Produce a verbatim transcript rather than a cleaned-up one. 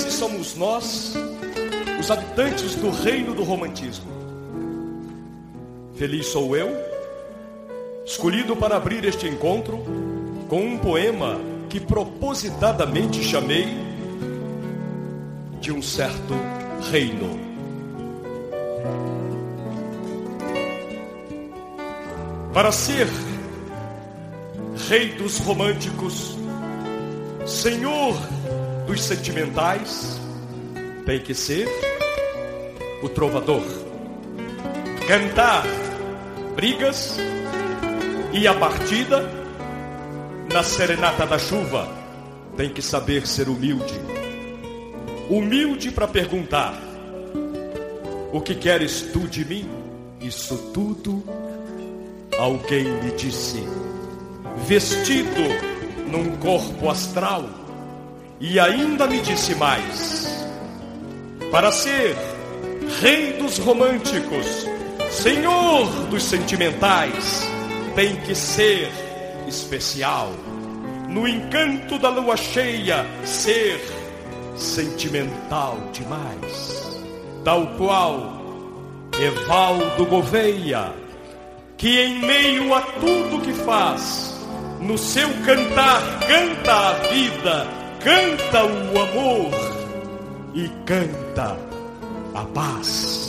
Felizes somos nós, os habitantes do reino do romantismo. Feliz sou eu, escolhido para abrir este encontro com um poema que propositadamente chamei de um certo reino. Para ser rei dos românticos, senhor dos sentimentais, tem que ser o trovador. Cantar brigas e a partida na serenata da chuva, tem que saber ser humilde. Humilde para perguntar: o que queres tu de mim? Isso tudo alguém me disse. Vestido num corpo astral, e ainda me disse mais: para ser rei dos românticos, senhor dos sentimentais, tem que ser especial. No encanto da lua cheia, ser sentimental demais. Tal qual Evaldo Gouveia, que em meio a tudo que faz, no seu cantar canta a vida, canta o amor e canta a paz.